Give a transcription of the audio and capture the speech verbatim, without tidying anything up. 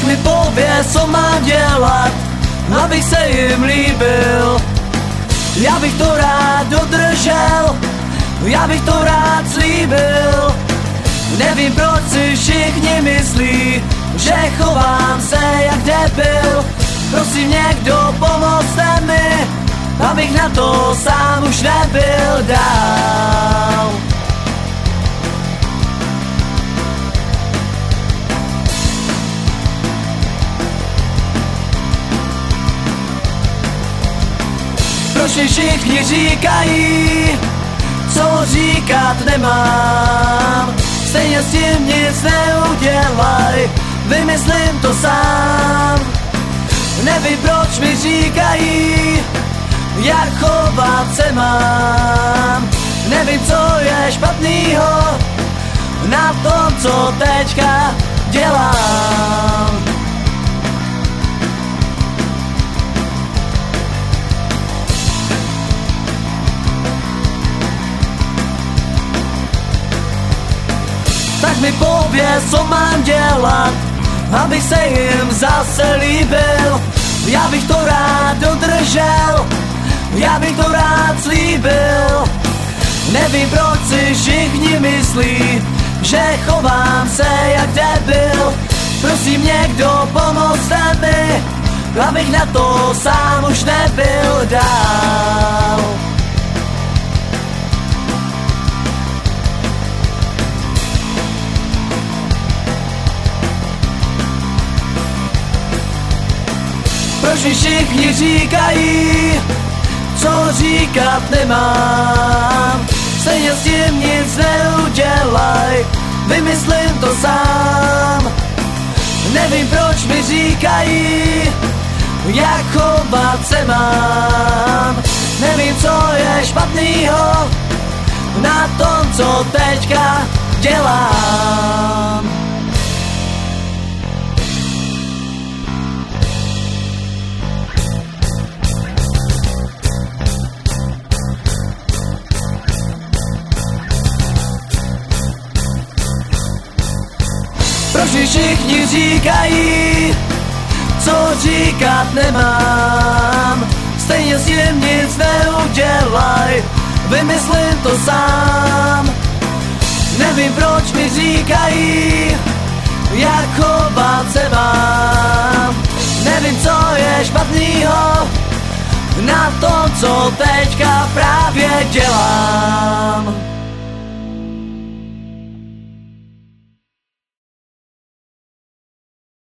mi pověz, co mám dělat, abych se jim líbil. Já bych to rád dodržel, já bych to rád slíbil. Nevím, proč si všichni myslí, že chovám se jak debil. Prosím někdo, pomozte mi, abych na to sám už nebyl dál. Proč mi všichni říkají, co říkat nemám? Stejně s tím nic neudělaj, vymyslím to sám. Nevím, proč mi říkají, jak chovat se mám. Nevím, co je špatnýho na tom, co teďka dělám. Tak mi pověz, co mám dělat, abych se jim zase líbil. Já bych to rád dodržel, já bych to rád slíbil. Nevím, proč si všichni myslí, že chovám se jak debil. Prosím někdo, pomozte mi, abych na to sám už nebyl dál. Proč mi všichni říkají, co říkat nemám? Stejně s tím nic neudělaj, vymyslím to sám. Nevím, proč mi říkají, jak chovat se mám. Nevím, co je špatnýho na tom, co teďka dělám. Proč mi všichni říkají, co říkat nemám? Stejně s tím nic neudělaj, vymyslím to sám. Nevím, proč mi říkají, jak chovat se mám. Nevím, co je špatnýho na tom, co teďka právě dělám.